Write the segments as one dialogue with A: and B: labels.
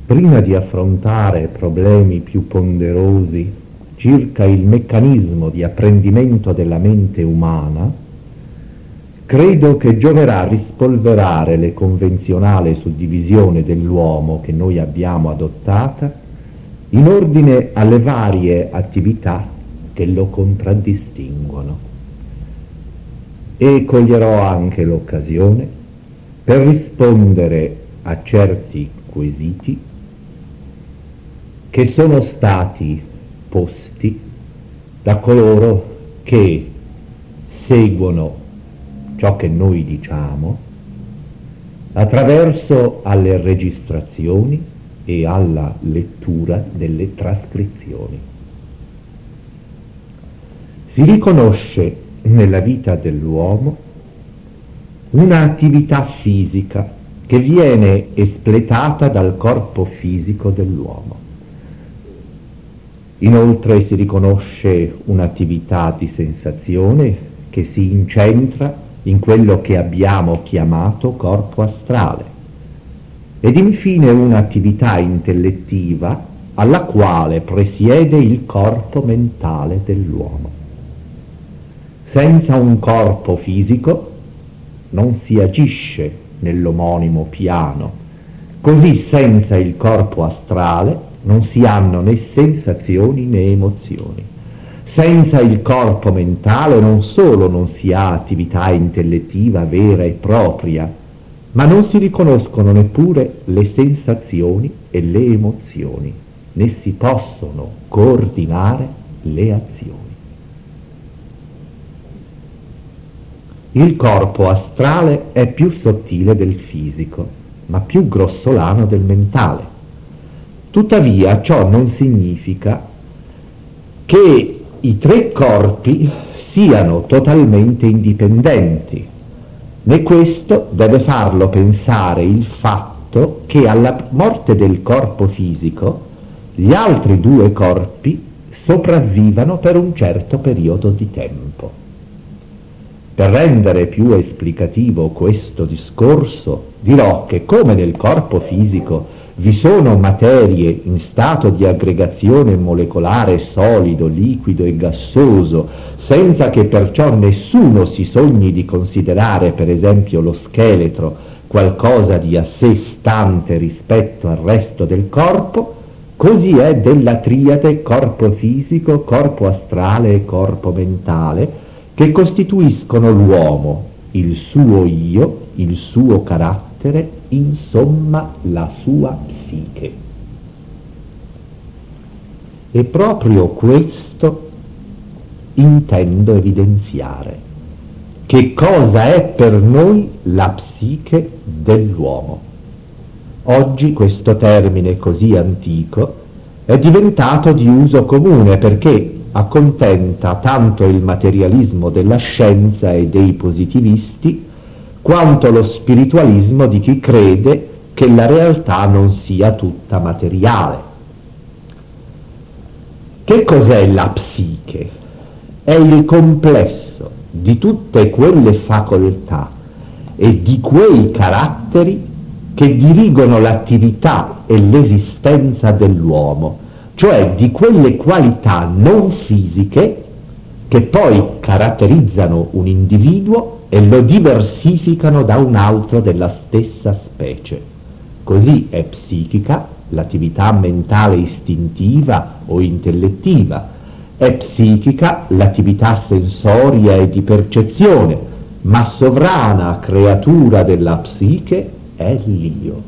A: prima di affrontare problemi più ponderosi circa il meccanismo di apprendimento della mente umana, credo che gioverà rispolverare le convenzionale suddivisione dell'uomo che noi abbiamo adottata in ordine alle varie attività che lo contraddistinguono. E coglierò anche l'occasione per rispondere a certi quesiti che sono stati posti da coloro che seguono ciò che noi diciamo attraverso alle registrazioni e alla lettura delle trascrizioni. Si riconosce nella vita dell'uomo un'attività fisica che viene espletata dal corpo fisico dell'uomo. Inoltre si riconosce un'attività di sensazione che si incentra in quello che abbiamo chiamato corpo astrale, ed infine un'attività intellettiva alla quale presiede il corpo mentale dell'uomo. Senza un corpo fisico non si agisce nell'omonimo piano, così senza il corpo astrale non si hanno né sensazioni né emozioni. Senza il corpo mentale non solo non si ha attività intellettiva vera e propria, ma non si riconoscono neppure le sensazioni e le emozioni, né si possono coordinare le azioni. Il corpo astrale è più sottile del fisico, ma più grossolano del mentale. Tuttavia ciò non significa che i tre corpi siano totalmente indipendenti, né questo deve farlo pensare il fatto che alla morte del corpo fisico gli altri due corpi sopravvivano per un certo periodo di tempo. Per rendere più esplicativo questo discorso, dirò che come nel corpo fisico vi sono materie in stato di aggregazione molecolare solido, liquido e gassoso, senza che perciò nessuno si sogni di considerare per esempio lo scheletro qualcosa di a sé stante rispetto al resto del corpo, così è della triade corpo fisico, corpo astrale e corpo mentale, che costituiscono l'uomo, il suo io, il suo carattere, insomma la sua psiche. E proprio questo intendo evidenziare. Che cosa è per noi la psiche dell'uomo? Oggi questo termine così antico è diventato di uso comune perché accontenta tanto il materialismo della scienza e dei positivisti quanto lo spiritualismo di chi crede che la realtà non sia tutta materiale. Che cos'è la psiche? È il complesso di tutte quelle facoltà e di quei caratteri che dirigono l'attività e l'esistenza dell'uomo, cioè di quelle qualità non fisiche che poi caratterizzano un individuo e lo diversificano da un altro della stessa specie. Così è psichica l'attività mentale istintiva o intellettiva, è psichica l'attività sensoria e di percezione, ma sovrana creatura della psiche è l'io.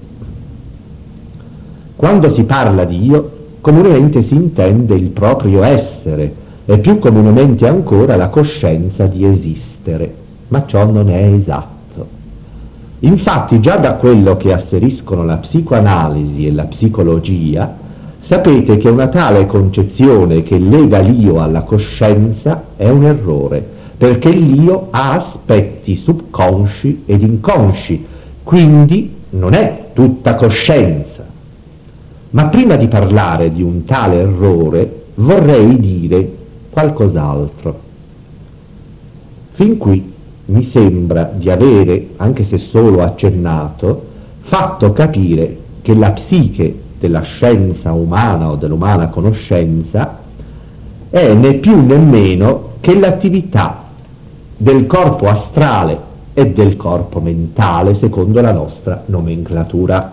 A: Quando si parla di io, comunemente si intende il proprio essere e più comunemente ancora la coscienza di esistere, ma ciò non è esatto. Infatti già da quello che asseriscono la psicoanalisi e la psicologia, sapete che una tale concezione che lega l'io alla coscienza è un errore, perché l'io ha aspetti subconsci ed inconsci, quindi non è tutta coscienza. Ma prima di parlare di un tale errore vorrei dire qualcos'altro. Fin qui mi sembra di avere, anche se solo accennato, fatto capire che la psiche della scienza umana o dell'umana conoscenza è né più né meno che l'attività del corpo astrale e del corpo mentale, secondo la nostra nomenclatura.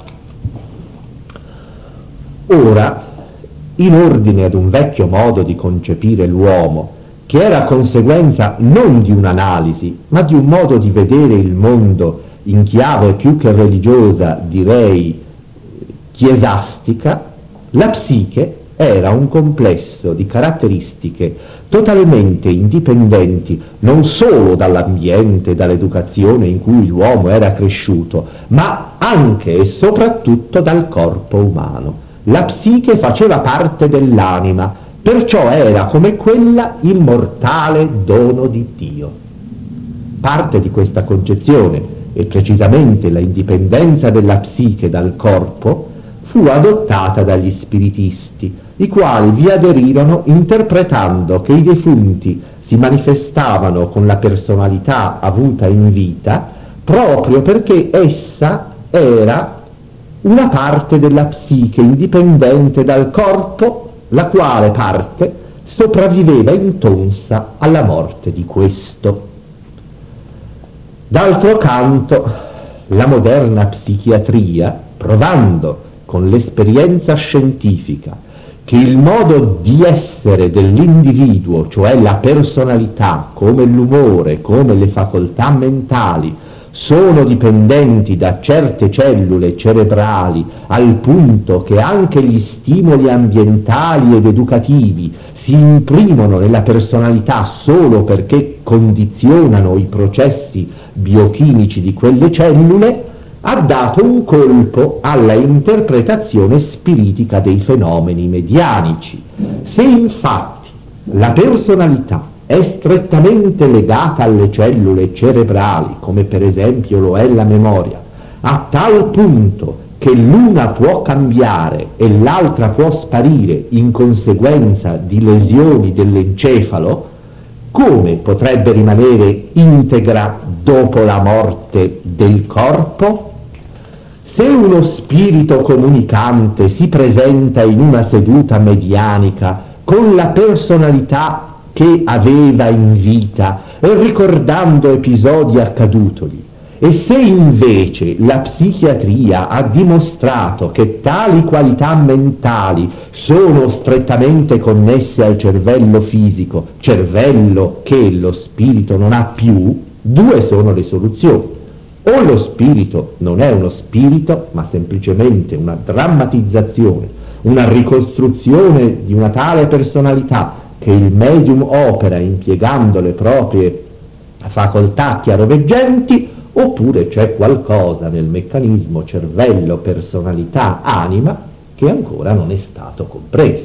A: Ora, in ordine ad un vecchio modo di concepire l'uomo, che era conseguenza non di un'analisi, ma di un modo di vedere il mondo in chiave più che religiosa, direi chiesastica, la psiche era un complesso di caratteristiche totalmente indipendenti non solo dall'ambiente, dall'educazione in cui l'uomo era cresciuto, ma anche e soprattutto dal corpo umano. La psiche faceva parte dell'anima, perciò era come quella immortale dono di Dio. Parte di questa concezione, e precisamente la indipendenza della psiche dal corpo, fu adottata dagli spiritisti, i quali vi aderirono interpretando che i defunti si manifestavano con la personalità avuta in vita proprio perché essa era una parte della psiche indipendente dal corpo, la quale parte sopravviveva intonsa alla morte di questo. D'altro canto, la moderna psichiatria, provando con l'esperienza scientifica che il modo di essere dell'individuo, cioè la personalità, come l'umore, come le facoltà mentali, sono dipendenti da certe cellule cerebrali, al punto che anche gli stimoli ambientali ed educativi si imprimono nella personalità solo perché condizionano i processi biochimici di quelle cellule, ha dato un colpo alla interpretazione spiritica dei fenomeni medianici. Se infatti la personalità è strettamente legata alle cellule cerebrali, come per esempio lo è la memoria, a tal punto che l'una può cambiare e l'altra può sparire in conseguenza di lesioni dell'encefalo, come potrebbe rimanere integra dopo la morte del corpo? Se uno spirito comunicante si presenta in una seduta medianica con la personalità che aveva in vita e ricordando episodi accadutogli, e se invece la psichiatria ha dimostrato che tali qualità mentali sono strettamente connesse al cervello fisico, cervello che lo spirito non ha più, due sono le soluzioni. O lo spirito non è uno spirito, ma semplicemente una drammatizzazione, una ricostruzione di una tale personalità che il medium opera impiegando le proprie facoltà chiaroveggenti, oppure c'è qualcosa nel meccanismo cervello, personalità, anima che ancora non è stato compreso.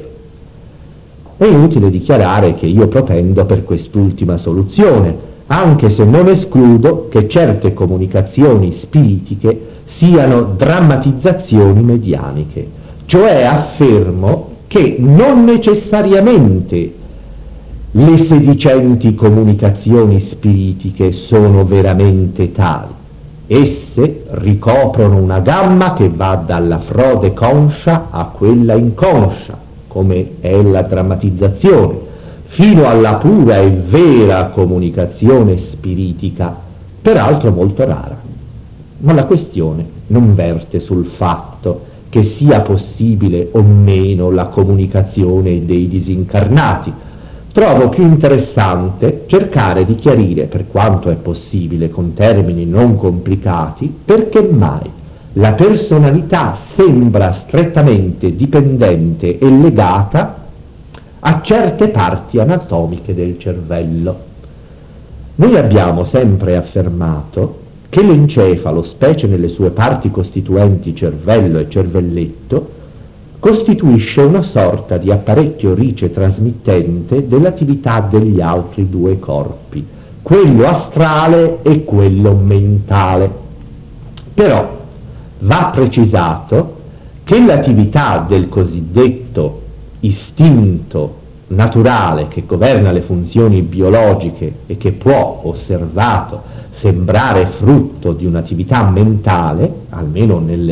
A: È inutile dichiarare che io propendo per quest'ultima soluzione, anche se non escludo che certe comunicazioni spiritiche siano drammatizzazioni medianiche, cioè affermo che non necessariamente le sedicenti comunicazioni spiritiche sono veramente tali. Esse ricoprono una gamma che va dalla frode conscia a quella inconscia, come è la drammatizzazione, fino alla pura e vera comunicazione spiritica, peraltro molto rara. Ma la questione non verte sul fatto che sia possibile o meno la comunicazione dei disincarnati. Trovo più interessante cercare di chiarire, per quanto è possibile con termini non complicati, perché mai la personalità sembra strettamente dipendente e legata a certe parti anatomiche del cervello. Noi abbiamo sempre affermato che l'encefalo, specie nelle sue parti costituenti cervello e cervelletto, costituisce una sorta di apparecchio ricetrasmittente dell'attività degli altri due corpi, quello astrale e quello mentale. Però va precisato che l'attività del cosiddetto istinto naturale che governa le funzioni biologiche e che può, osservato, sembrare frutto di un'attività mentale, almeno nelle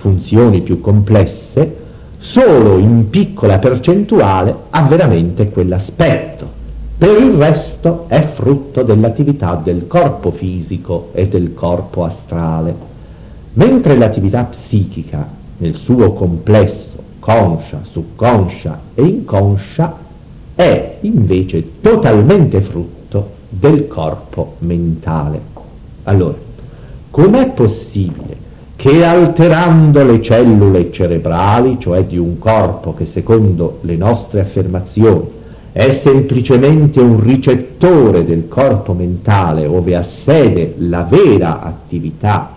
A: funzioni più complesse, solo in piccola percentuale ha veramente quell'aspetto. Per il resto è frutto dell'attività del corpo fisico e del corpo astrale, mentre l'attività psichica, nel suo complesso, conscia, subconscia e inconscia, è invece totalmente frutto del corpo mentale. Allora, com'è possibile che alterando le cellule cerebrali, cioè di un corpo che secondo le nostre affermazioni è semplicemente un ricettore del corpo mentale ove ha sede la vera attività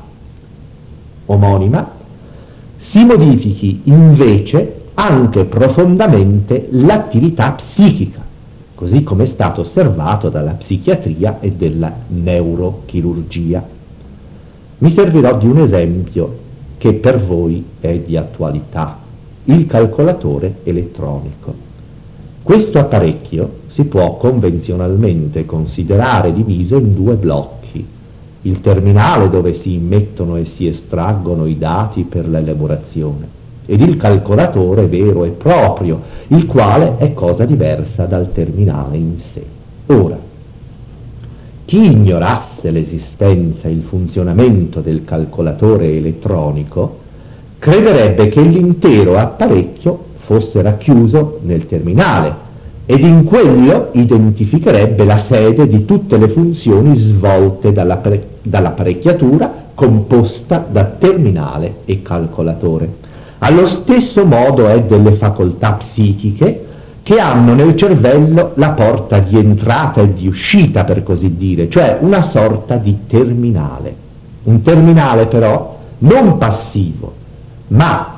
A: omonima, si modifichi invece anche profondamente l'attività psichica, così come è stato osservato dalla psichiatria e dalla neurochirurgia. Mi servirò di un esempio che per voi è di attualità, il calcolatore elettronico. Questo apparecchio si può convenzionalmente considerare diviso in due blocchi: il terminale dove si immettono e si estraggono i dati per l'elaborazione ed il calcolatore vero e proprio, il quale è cosa diversa dal terminale in sé. Ora, chi ignorasse l'esistenza e il funzionamento del calcolatore elettronico crederebbe che l'intero apparecchio fosse racchiuso nel terminale ed in quello identificherebbe la sede di tutte le funzioni svolte dall'apparecchiatura composta da terminale e calcolatore. Allo stesso modo è delle facoltà psichiche che hanno nel cervello la porta di entrata e di uscita, per così dire, cioè una sorta di terminale. Un terminale però non passivo, ma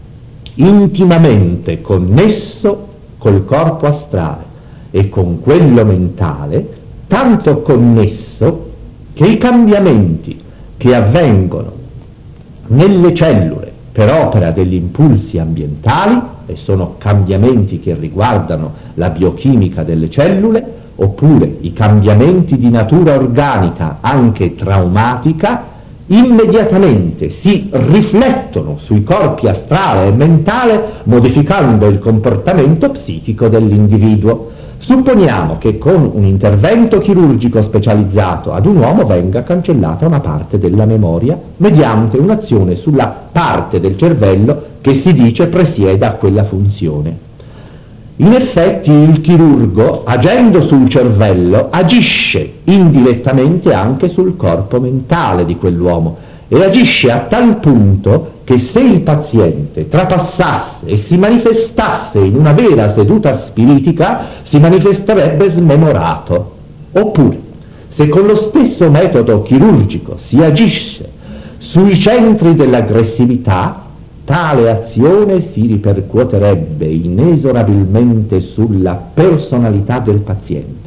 A: intimamente connesso col corpo astrale e con quello mentale, tanto connesso che i cambiamenti che avvengono nelle cellule per opera degli impulsi ambientali, e sono cambiamenti che riguardano la biochimica delle cellule, oppure i cambiamenti di natura organica, anche traumatica, immediatamente si riflettono sui corpi astrale e mentale, modificando il comportamento psichico dell'individuo. Supponiamo che con un intervento chirurgico specializzato ad un uomo venga cancellata una parte della memoria mediante un'azione sulla parte del cervello che si dice presieda a quella funzione. In effetti il chirurgo, agendo sul cervello, agisce indirettamente anche sul corpo mentale di quell'uomo e agisce a tal punto che se il paziente trapassasse e si manifestasse in una vera seduta spiritica, si manifesterebbe smemorato. Oppure, se con lo stesso metodo chirurgico si agisce sui centri dell'aggressività, tale azione si ripercuoterebbe inesorabilmente sulla personalità del paziente,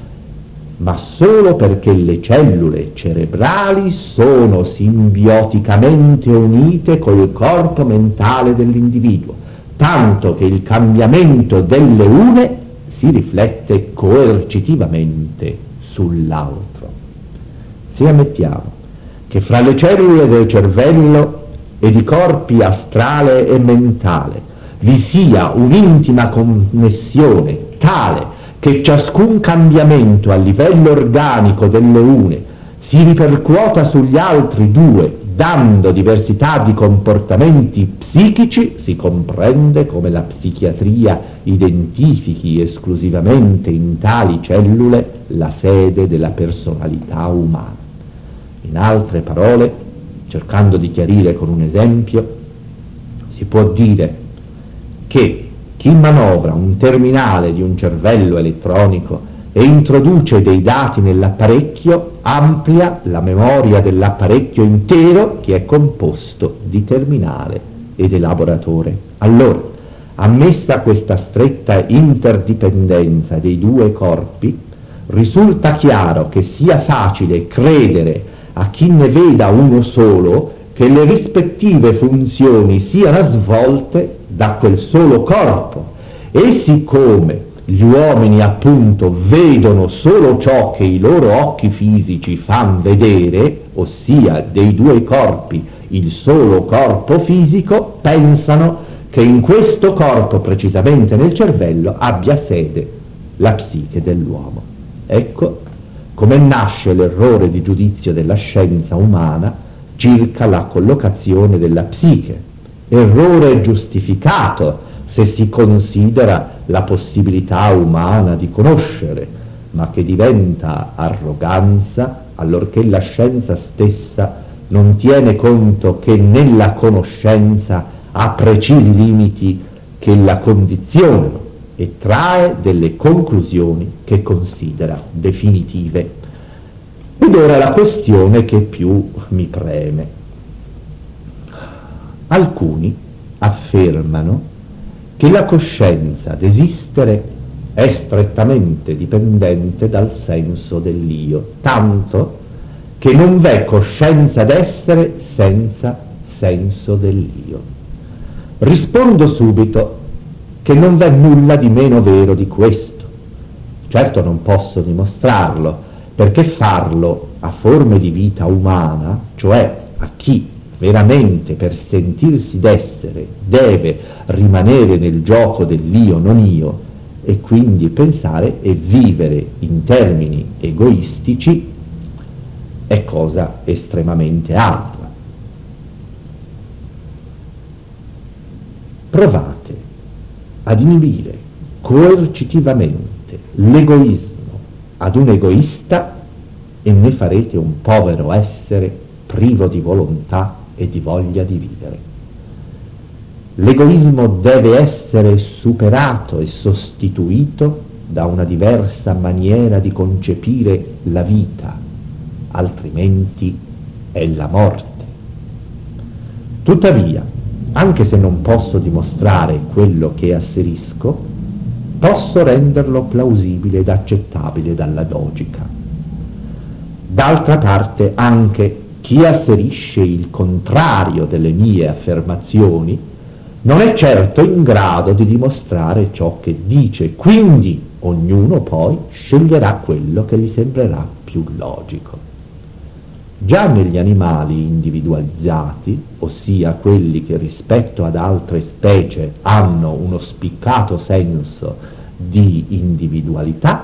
A: ma solo perché le cellule cerebrali sono simbioticamente unite col corpo mentale dell'individuo, tanto che il cambiamento delle une si riflette coercitivamente sull'altro. Se ammettiamo che fra le cellule del cervello ed i corpi astrale e mentale vi sia un'intima connessione tale che ciascun cambiamento a livello organico delle une si ripercuota sugli altri due, dando diversità di comportamenti psichici, si comprende come la psichiatria identifichi esclusivamente in tali cellule la sede della personalità umana. In altre parole, cercando di chiarire con un esempio, si può dire che chi manovra un terminale di un cervello elettronico e introduce dei dati nell'apparecchio amplia la memoria dell'apparecchio intero, che è composto di terminale ed elaboratore. Allora, ammessa questa stretta interdipendenza dei due corpi, risulta chiaro che sia facile credere a chi ne veda uno solo che le rispettive funzioni siano svolte da quel solo corpo, e siccome gli uomini appunto vedono solo ciò che i loro occhi fisici fanno vedere, ossia dei due corpi, il solo corpo fisico, pensano che in questo corpo, precisamente nel cervello, abbia sede la psiche dell'uomo. Ecco come nasce l'errore di giudizio della scienza umana circa la collocazione della psiche. Errore giustificato se si considera la possibilità umana di conoscere, ma che diventa arroganza allorché la scienza stessa non tiene conto che nella conoscenza ha precisi limiti che la condizionano e trae delle conclusioni che considera definitive. Ed ora la questione che più mi preme. Alcuni affermano che la coscienza d'esistere è strettamente dipendente dal senso dell'io, tanto che non v'è coscienza d'essere senza senso dell'io. Rispondo subito che non v'è nulla di meno vero di questo. Certo non posso dimostrarlo, perché farlo a forme di vita umana, cioè a chi veramente per sentirsi d'essere deve rimanere nel gioco dell'io non io, e quindi pensare e vivere in termini egoistici, è cosa estremamente ardua. Provate ad inibire coercitivamente l'egoismo ad un egoista e ne farete un povero essere privo di volontà e di voglia di vivere. L'egoismo deve essere superato e sostituito da una diversa maniera di concepire la vita, altrimenti è la morte. Tuttavia, anche se non posso dimostrare quello che asserisco, posso renderlo plausibile ed accettabile dalla logica. D'altra parte, anche chi asserisce il contrario delle mie affermazioni non è certo in grado di dimostrare ciò che dice, quindi ognuno poi sceglierà quello che gli sembrerà più logico. Già negli animali individualizzati, ossia quelli che rispetto ad altre specie hanno uno spiccato senso di individualità,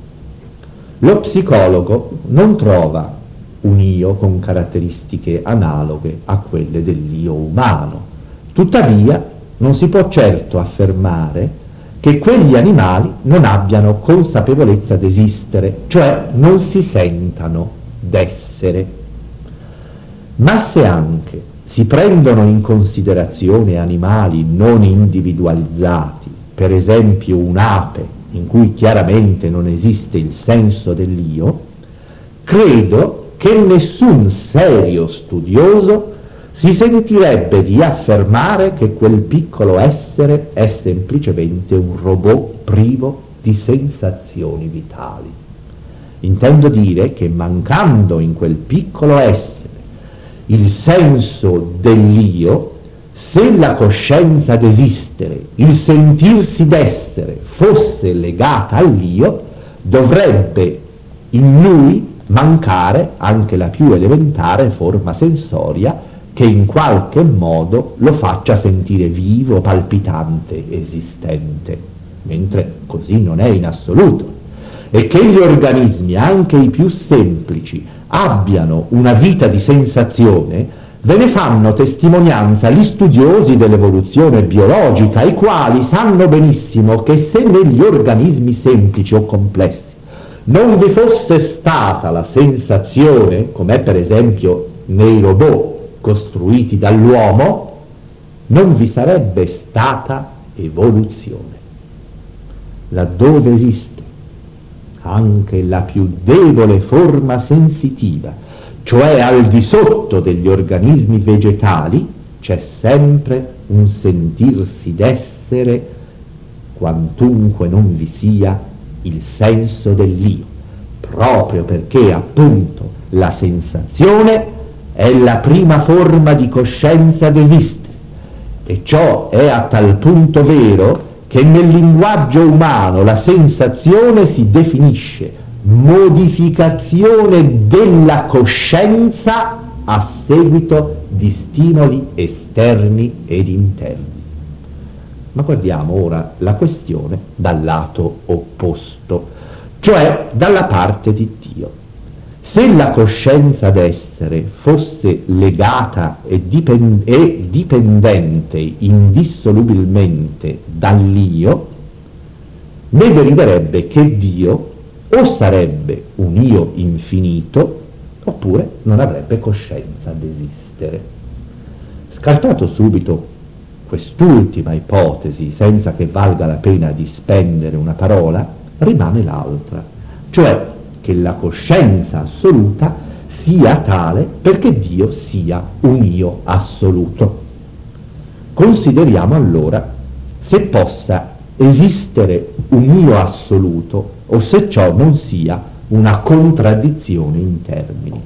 A: lo psicologo non trova un io con caratteristiche analoghe a quelle dell'io umano. Tuttavia non si può certo affermare che quegli animali non abbiano consapevolezza d'esistere, cioè non si sentano d'essere. Ma se anche si prendono in considerazione animali non individualizzati, per esempio un'ape in cui chiaramente non esiste il senso dell'io, credo che nessun serio studioso si sentirebbe di affermare che quel piccolo essere è semplicemente un robot privo di sensazioni vitali. Intendo dire che mancando in quel piccolo essere il senso dell'io, se la coscienza d'esistere, il sentirsi d'essere fosse legata all'io, dovrebbe in lui mancare anche la più elementare forma sensoria che in qualche modo lo faccia sentire vivo, palpitante, esistente, mentre così non è in assoluto. E che gli organismi, anche i più semplici, abbiano una vita di sensazione, ve ne fanno testimonianza gli studiosi dell'evoluzione biologica, i quali sanno benissimo che se negli organismi semplici o complessi non vi fosse stata la sensazione, com'è per esempio nei robot costruiti dall'uomo, non vi sarebbe stata evoluzione. Laddove esiste anche la più debole forma sensitiva, cioè al di sotto degli organismi vegetali, c'è sempre un sentirsi d'essere, quantunque non vi sia il senso dell'io, proprio perché appunto la sensazione è la prima forma di coscienza d'esistere, e ciò è a tal punto vero che nel linguaggio umano la sensazione si definisce modificazione della coscienza a seguito di stimoli esterni ed interni. Ma guardiamo ora la questione dal lato opposto, cioè dalla parte di Dio. Se la coscienza d'essere fosse legata e dipendente indissolubilmente dall'io, ne deriverebbe che Dio o sarebbe un io infinito, oppure non avrebbe coscienza d'esistere. Scartato subito quest'ultima ipotesi, senza che valga la pena di spendere una parola, rimane l'altra, cioè che la coscienza assoluta sia tale perché Dio sia un io assoluto. Consideriamo allora se possa esistere un io assoluto o se ciò non sia una contraddizione in termini.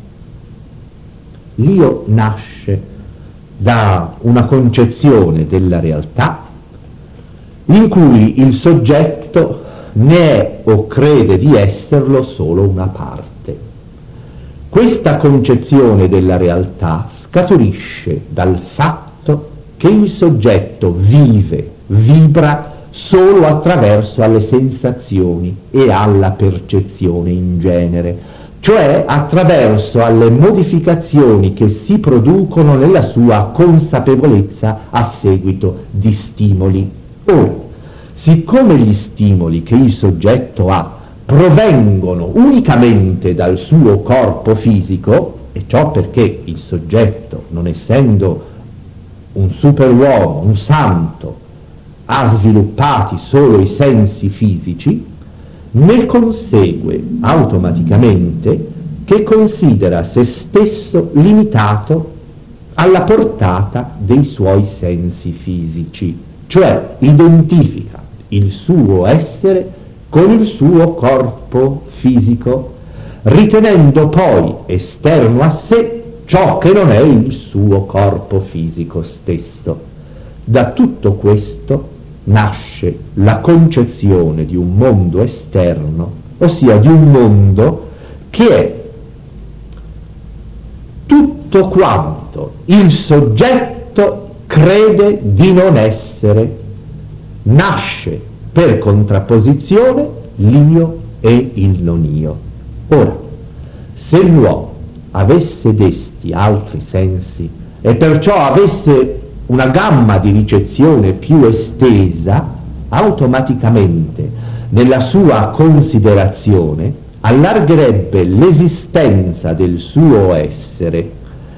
A: L'io nasce da una concezione della realtà in cui il soggetto ne è o crede di esserlo solo una parte. Questa concezione della realtà scaturisce dal fatto che il soggetto vibra solo attraverso alle sensazioni e alla percezione in genere, cioè attraverso alle modificazioni che si producono nella sua consapevolezza a seguito di stimoli. Ora, siccome gli stimoli che il soggetto ha provengono unicamente dal suo corpo fisico, e ciò perché il soggetto, non essendo un superuomo, un santo, ha sviluppati solo i sensi fisici, ne consegue automaticamente che considera se stesso limitato alla portata dei suoi sensi fisici, cioè identifica il suo essere con il suo corpo fisico, ritenendo poi esterno a sé ciò che non è il suo corpo fisico stesso. Da tutto questo nasce la concezione di un mondo esterno, ossia di un mondo che è tutto quanto il soggetto crede di non essere, nasce per contrapposizione l'io e il non io. Ora, se l'uomo avesse desti altri sensi e perciò avesse una gamma di ricezione più estesa, automaticamente nella sua considerazione allargherebbe l'esistenza del suo essere,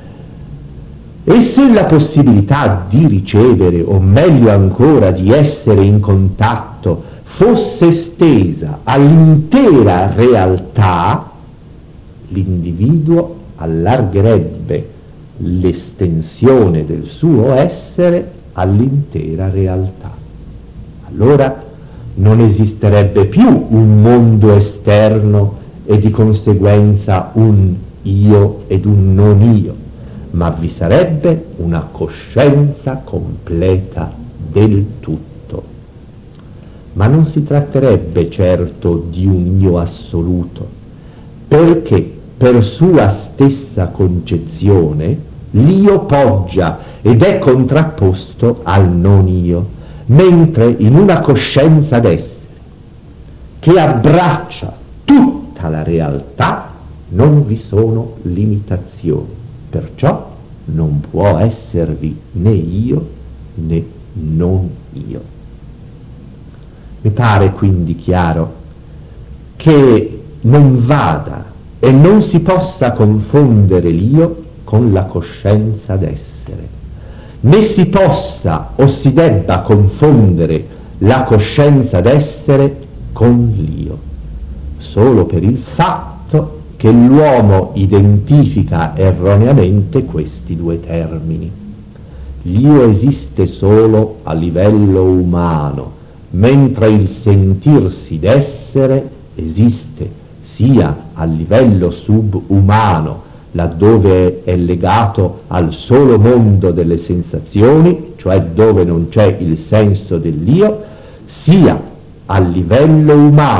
A: e se la possibilità di ricevere, o meglio ancora di essere in contatto, fosse estesa all'intera realtà, l'individuo allargherebbe l'estensione del suo essere all'intera realtà. Allora non esisterebbe più un mondo esterno e di conseguenza un io ed un non io, ma vi sarebbe una coscienza completa del tutto. Ma non si tratterebbe certo di un io assoluto, perché per sua stessa concezione l'io poggia ed è contrapposto al non io, mentre in una coscienza d'essere che abbraccia tutta la realtà non vi sono limitazioni, perciò non può esservi né io né non io. Mi pare quindi chiaro che non vada e non si possa confondere l'io con la coscienza d'essere, né si possa o si debba confondere la coscienza d'essere con l'io, solo per il fatto che l'uomo identifica erroneamente questi due termini. L'io esiste solo a livello umano, mentre il sentirsi d'essere esiste sia a livello subumano, laddove è legato al solo mondo delle sensazioni, cioè dove non c'è il senso dell'io, sia a livello umano,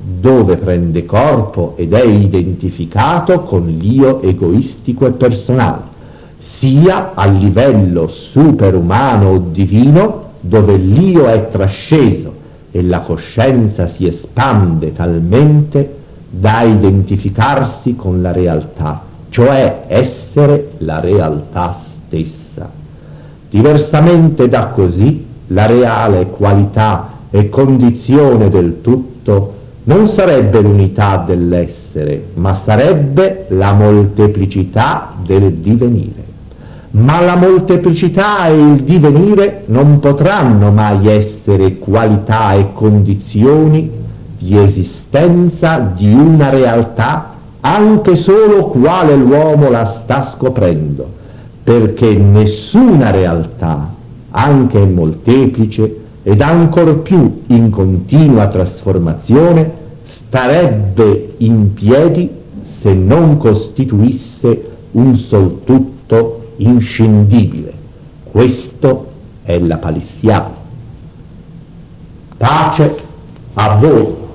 A: dove prende corpo ed è identificato con l'io egoistico e personale, sia a livello superumano o divino, dove l'io è trasceso e la coscienza si espande talmente da identificarsi con la realtà, cioè essere la realtà stessa. Diversamente da così, la reale qualità e condizione del tutto non sarebbe l'unità dell'essere, ma sarebbe la molteplicità del divenire. Ma la molteplicità e il divenire non potranno mai essere qualità e condizioni di esistenza di una realtà, anche solo quale l'uomo la sta scoprendo, perché nessuna realtà, anche molteplice ed ancor più in continua trasformazione, starebbe in piedi se non costituisse un sol tutto inscindibile. Questo è la palissiana. Pace a voi.